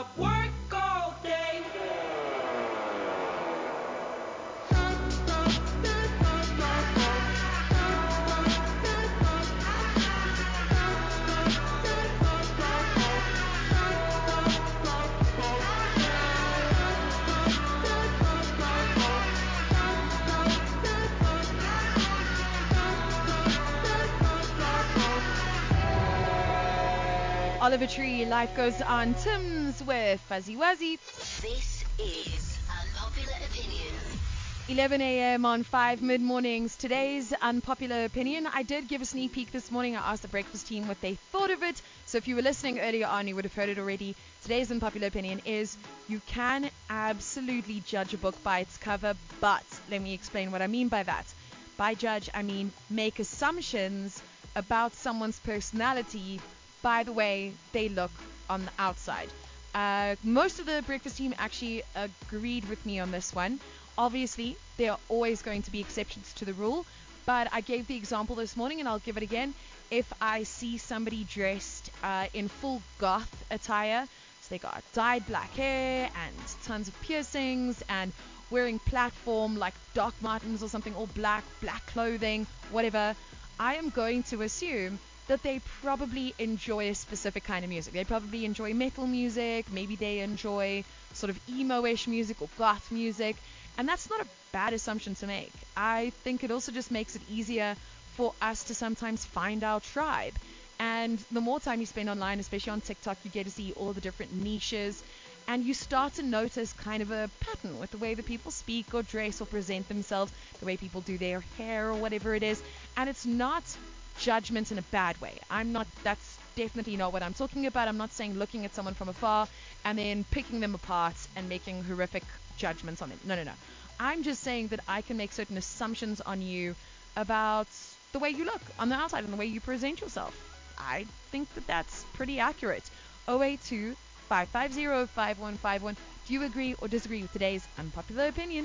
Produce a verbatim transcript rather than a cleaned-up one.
work all day. Oliver Tree, Life Goes On. Tim's with Fuzzy Wuzzy. This is Unpopular Opinion. eleven a.m. on five mid-mornings. Today's unpopular opinion. I did give a sneak peek this morning. I asked the breakfast team what they thought of it. So if you were listening earlier on, you would have heard it already. Today's unpopular opinion is you can absolutely judge a book by its cover, but let me explain what I mean by that. By judge, I mean make assumptions about someone's personality by the way they look on the outside. Uh, most of the breakfast team actually agreed with me on this one. Obviously, there are always going to be exceptions to the rule, but I gave the example this morning and I'll give it again. If I see somebody dressed uh, in full goth attire, so they got dyed black hair and tons of piercings and wearing platform like Doc Martens or something, all black, black clothing, whatever, I am going to assume that they probably enjoy a specific kind of music. They probably enjoy metal music, maybe they enjoy sort of emo-ish music or goth music, and that's not a bad assumption to make. I think it also just makes it easier for us to sometimes find our tribe. And the more time you spend online, especially on TikTok, you get to see all the different niches, and you start to notice kind of a pattern with the way that people speak or dress or present themselves, the way people do their hair or whatever it is, and it's not judgment in a bad way. I'm not, that's definitely not what I'm talking about. I'm not saying looking at someone from afar and then picking them apart and making horrific judgments on them. No, no, no. I'm just saying that I can make certain assumptions on you about the way you look on the outside and the way you present yourself. I think that that's pretty accurate. oh eight two, five five zero, five one five one. Do you agree or disagree with today's unpopular opinion?